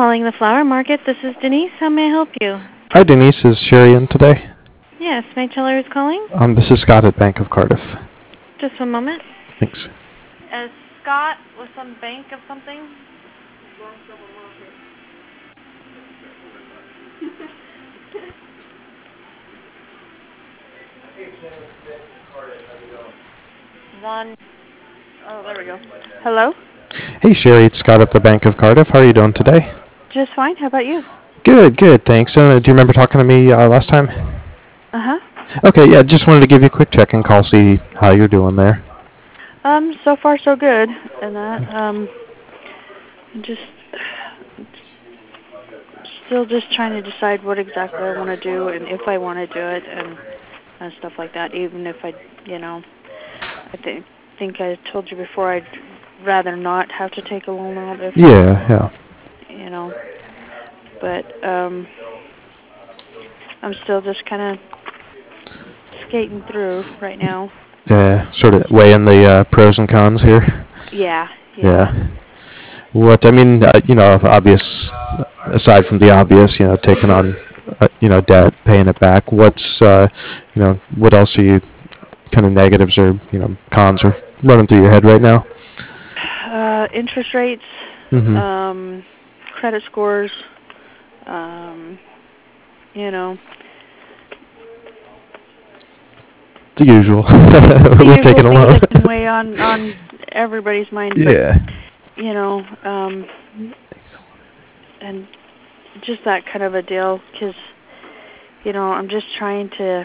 calling the flower market. This is Denise. How may I help you? Hi, Denise. Is Sherry in today? Yes, may I tell her who's calling? This is Scott at Bank of Cardiff. Just one moment. Thanks. Scott with some bank of something? Oh, there we go. Hello? Hey, Sherry. It's Scott at the Bank of Cardiff. How are you doing today? Just fine. How about you? Good, good. Thanks. Do you remember talking to me last time? Uh-huh. Okay, yeah. Just wanted to give you a quick check-in call, see how you're doing there. So far so good. And that, just still just trying to decide what exactly I want to do and if I want to do it and stuff like that. Even if I think I told you before I'd rather not have to take a loan out if Yeah. But I'm still just kind of skating through right now. Yeah, sort of weighing the pros and cons here. Yeah. What I mean, obvious. Aside from the obvious, taking on, debt, paying it back. What's, what else are you kind of negatives or cons are running through your head right now? Interest rates, credit scores, The usual. The We're taking a usual loan. things that can weigh on everybody's mind. Yeah. But, and just that kind of a deal, because, I'm just trying to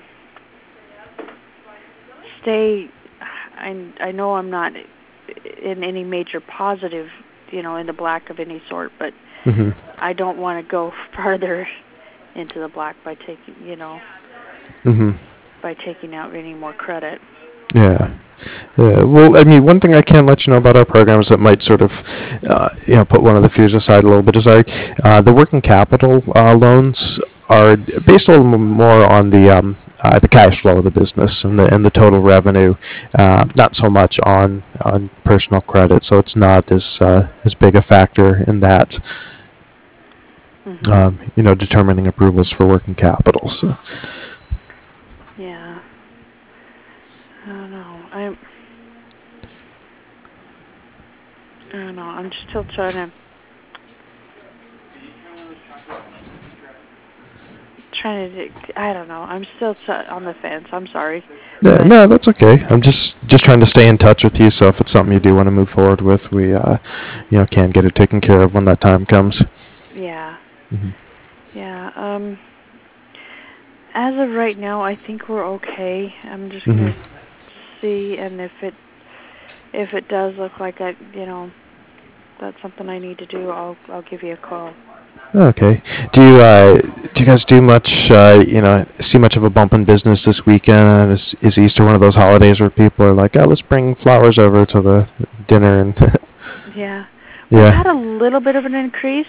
stay. I know I'm not in any major positive, in the black of any sort, but I don't want to go farther into the black by taking, by taking out any more credit. Yeah. Well, I mean, one thing I can let you know about our programs that might sort of, put one of the fears aside a little bit is the working capital loans are based a little more on the cash flow of the business and the total revenue, not so much on personal credit. So it's not as big a factor in that, determining approvals for working capital. So. Yeah. I don't know. I don't know. I'm still trying to I don't know. I'm still on the fence. I'm sorry. Yeah, no, that's okay. I'm just trying to stay in touch with you. So if it's something you do want to move forward with, we can get it taken care of when that time comes. Yeah. Yeah. As of right now, I think we're okay. I'm just gonna see, and if it does look like that's something I need to do, I'll give you a call. Okay. Do you guys do much? See much of a bump in business this weekend? Is Easter one of those holidays where people are like, "Oh, let's bring flowers over to the dinner"? And yeah, we had a little bit of an increase.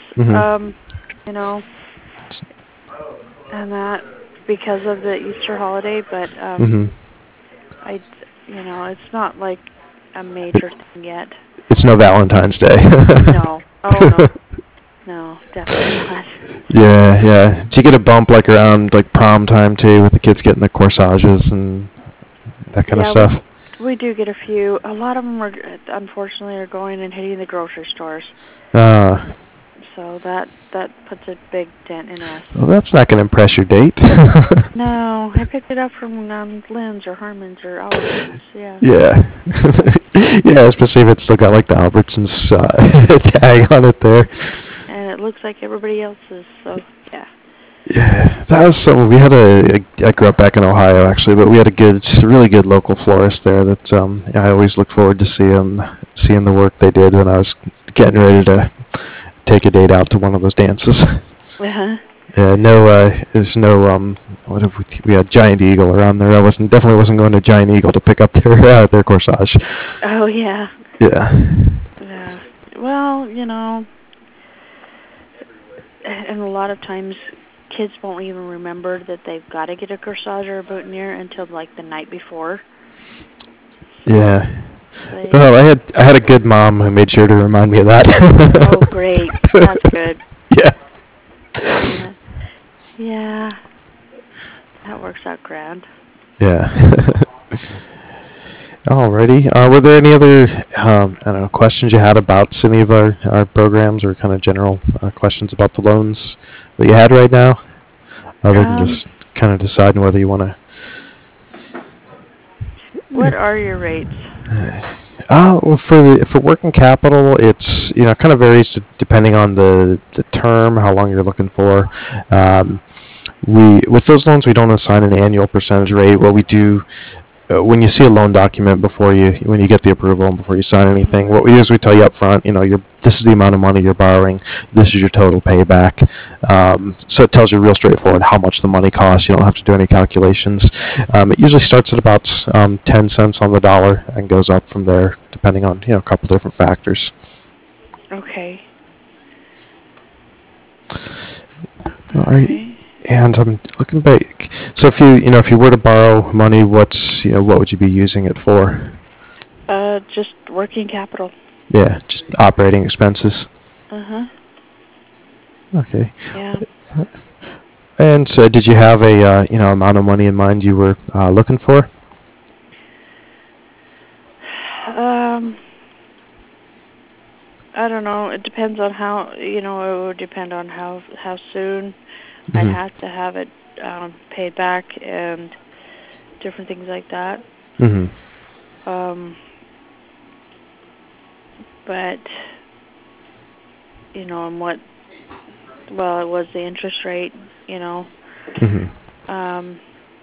And that because of the Easter holiday, but it's not like a major thing yet. It's no Valentine's Day. No. Oh no. No, definitely not. Yeah. Do you get a bump like around like prom time too, with the kids getting the corsages and that kind of stuff? We do get a few. A lot of them unfortunately are going and hitting the grocery stores. So that puts a big dent in us. Well, that's not going to impress your date. No, I picked it up from Lynn's or Harmon's or Albertsons. Yeah. Yeah, especially if it's still got like the Albertsons tag on it there. And it looks like everybody else's, so yeah. Yeah, that was something. We had I grew up back in Ohio actually, but we had a really good local florist there that I always look forward to seeing the work they did when I was getting ready to take a date out to one of those dances. Yeah, there's no we had Giant Eagle around there. I definitely wasn't going to Giant Eagle to pick up their corsage. Oh yeah. Yeah. Well, and a lot of times kids won't even remember that they've got to get a corsage or a boutonniere until like the night before. Yeah. Well, I had a good mom who made sure to remind me of that. Oh, great. That's good. Yeah, that works out grand. Yeah. Alrighty. Were there any other, I don't know, questions you had about any of our programs, or kind of general questions about the loans that you had right now, other than Um, just kind of deciding whether you want to? what are your rates? Well, for working capital, it's kind of varies depending on the term, how long you're looking for. Um, we with those loans, we don't assign an annual percentage rate. What we do, when you see a loan document when you get the approval and before you sign anything, what we do is we tell you up front, this is the amount of money you're borrowing, this is your total payback. So it tells you real straightforward how much the money costs. You don't have to do any calculations. It usually starts at about 10 cents on the dollar and goes up from there, depending on a couple different factors. Okay. All All right. right. And I'm looking back. So if you were to borrow money, what would you be using it for? Just working capital. Yeah, just operating expenses. Uh-huh. Okay. Yeah. And so, did you have a amount of money in mind you were looking for? Um, I don't know. It depends on how, it would depend on how soon I'd Mm-hmm. have to have it paid back and different things like that. Mm-hmm. Um, but and it was the interest rate, you know. Mm-hmm. Um,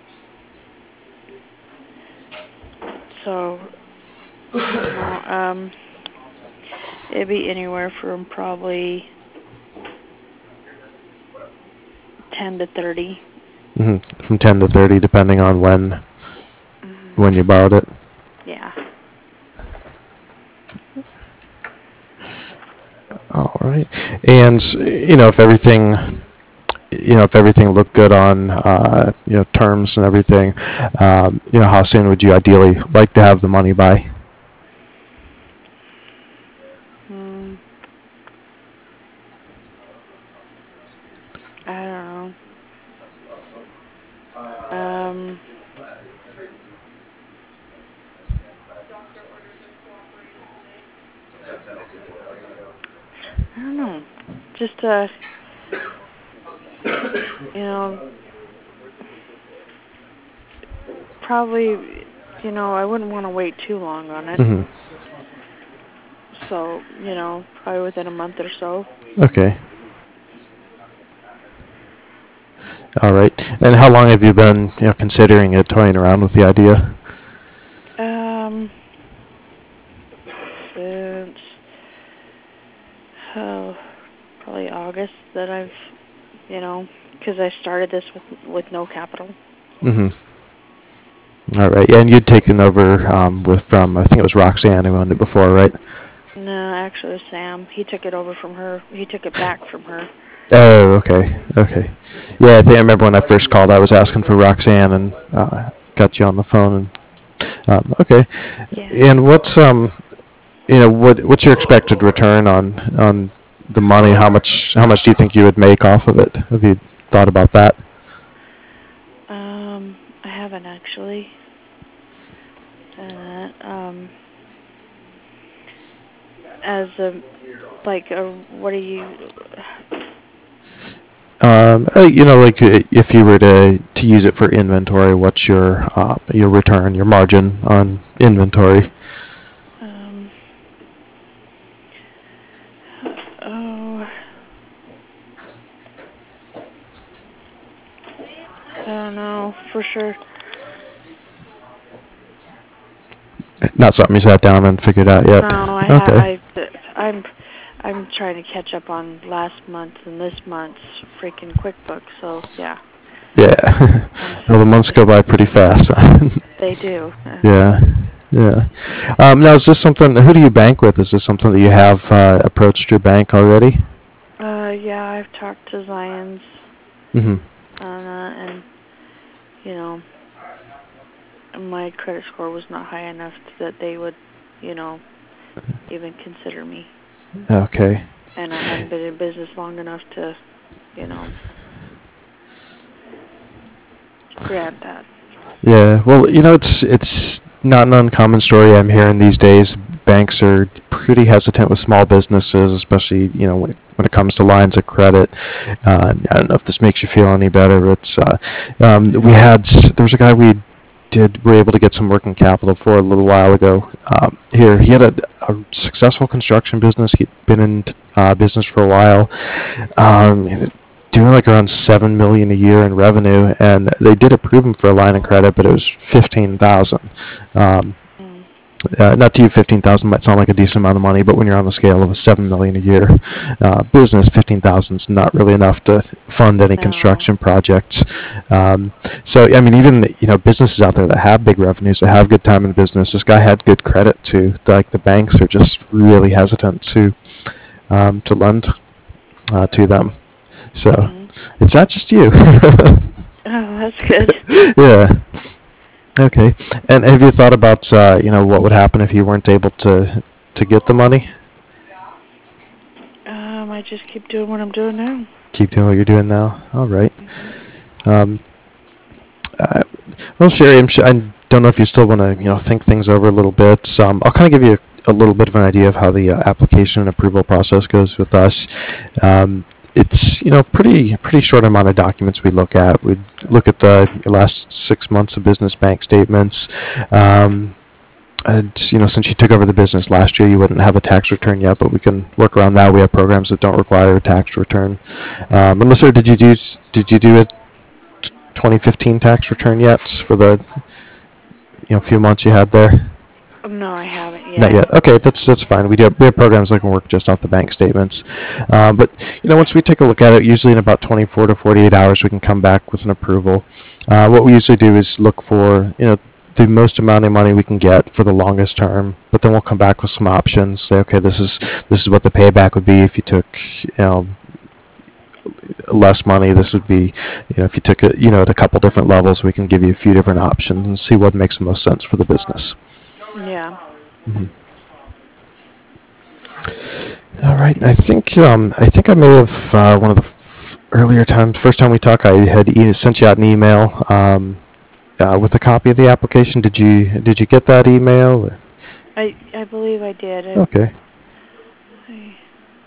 so, it'd be anywhere from probably 10 to 30. Mm-hmm. From 10 to 30, depending on when Mm-hmm. when you borrowed it. Yeah. All right. And if everything looked good on terms and everything, how soon would you ideally like to have the money by? Hmm. I don't know. Um, I don't know. Just you know, probably, I wouldn't want to wait too long on it. Mm-hmm. So, probably within a month or so. Okay. All right. And how long have you been, considering it, toying around with the idea? Um, since oh, probably August that I've, because I started this with no capital. Mm-hmm. All right. Yeah, and you'd taken over from, I think it was Roxanne who owned it before, right? No, actually, it was Sam. He took it over from her. He took it back from her. Oh, okay. Okay. Yeah, I remember when I first called, I was asking for Roxanne and got you on the phone. And okay. Yeah. And what's your expected return on the money? How much do you think you would make off of it? Have you thought about that? I haven't actually done that. As a what do you? Like if you were to use it for inventory, what's your return, your margin on inventory? Um, oh, I don't know for sure. Not something you sat down and figured out yet. No, Okay. I'm trying to catch up on last month and this month's freaking QuickBooks. So yeah, Yeah. I'm Well, the I'm months go by pretty fast. they do. Yeah. Yeah. Now, is this something? Who do you bank with? Is this something that you have approached your bank already? Yeah, I've talked to Zions Mm-hmm. on and you know, my credit score was not high enough that they would, you know, even consider me. Okay. And I hadn't been in business long enough to, you know. grant that. Yeah, well, it's not an uncommon story I'm hearing these days. Banks are pretty hesitant with small businesses, especially when it comes to lines of credit. I don't know if this makes you feel any better, but there was a guy were able to get some working capital for a little while ago. Here, he had a successful construction business. He'd been in business for a while. Doing like around 7 million a year in revenue, and they did approve him for a line of credit, but it was 15,000. Um, Mm. Not to you, 15,000 might sound like a decent amount of money, but when you're on the scale of a 7 million a year business, 15,000 is not really enough to fund any No. construction projects. So I mean, even businesses out there that have big revenues, that have good time in business, this guy had good credit too. Like the banks are just really hesitant to lend to them. So Mhm. it's not just you. Oh, that's good. Yeah. Okay. And have you thought about what would happen if you weren't able to get the money? I just keep doing what I'm doing now. Keep doing what you're doing now. All right. Mhm. Um, uh, well, Sherry, I don't know if you still want to think things over a little bit. I'll kind of give you a little bit of an idea of how the application and approval process goes with us. It's pretty short amount of documents we look at. We look at the last 6 months of business bank statements. And since you took over the business last year, you wouldn't have a tax return yet, but we can work around that. We have programs that don't require a tax return. Melissa, did you do a 2015 tax return yet for the few months you had there? No, I haven't Not yet. yet. Okay, that's fine. We have programs that can work just off the bank statements. But once we take a look at it, usually in about 24 to 48 hours, we can come back with an approval. What we usually do is look for the most amount of money we can get for the longest term, but then we'll come back with some options. Say, okay, this is what the payback would be if you took less money. This would be if you took it at a couple different levels. We can give you a few different options and see what makes the most sense for the business. Yeah. Mhm. All right. I think I may have one of the earlier times, first time we talked, I had sent you out an email with a copy of the application. Did you get that email? I believe I did. Okay. I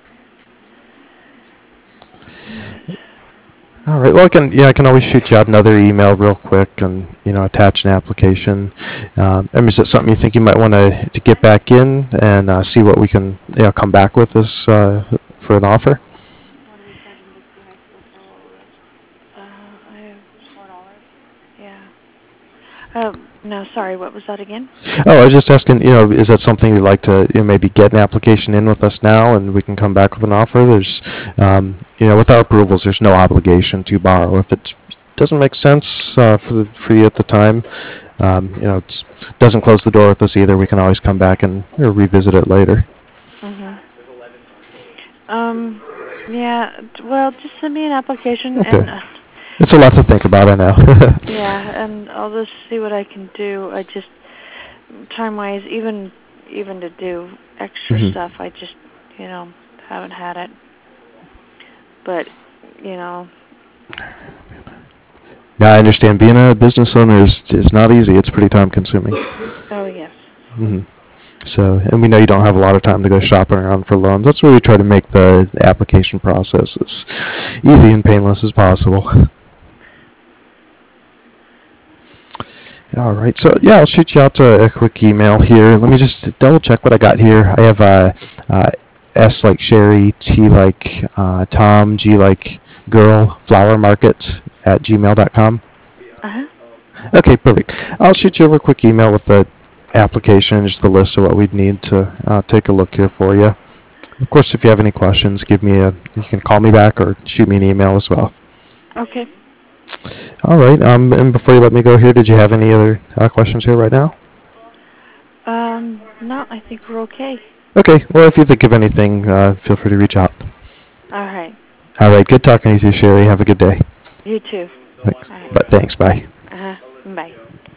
All right. Well, I can always shoot you out another email real quick and attach an application. I mean, is that something you think you might want to get back in and see what we can come back with this for an offer? What do we charge in Dixie High School for what we rent? I have $4. Yeah. No, sorry. What was that again? Oh, I was just asking, is that something you'd like to maybe get an application in with us now, and we can come back with an offer? With our approvals, there's no obligation to borrow. If it doesn't make sense for you at the time, it doesn't close the door with us either. We can always come back and revisit it later. Mhm. Um. Yeah. Well, just send me an application Okay. and It's a lot to think about, I know. yeah, and I'll just see what I can do. I just time-wise, even to do extra Mhm. stuff, I just haven't had it. But you know, Yeah, I understand. Being a business owner is not easy. It's pretty time consuming. oh yes. Hmm. So, and we know you don't have a lot of time to go shopping around for loans. That's where we try to make the application process as easy and painless as possible. All right. So yeah, I'll shoot you out a quick email here. Let me just double check what I got here. I have S like Sherry, T like Tom, G like girl, flower market at gmail.com. Uh-huh. Okay, perfect. I'll shoot you over a quick email with the application, just the list of what we'd need to take a look here for you. Of course, if you have any questions, you can call me back or shoot me an email as well. Okay. All right. And before you let me go here, did you have any other questions here right now? No, I think we're okay. Okay. Well, if you think of anything, feel free to reach out. All right. All right. Good talking to you, Sherry. Have a good day. You too. Thanks. All right. But thanks. Bye. Uh-huh. Bye.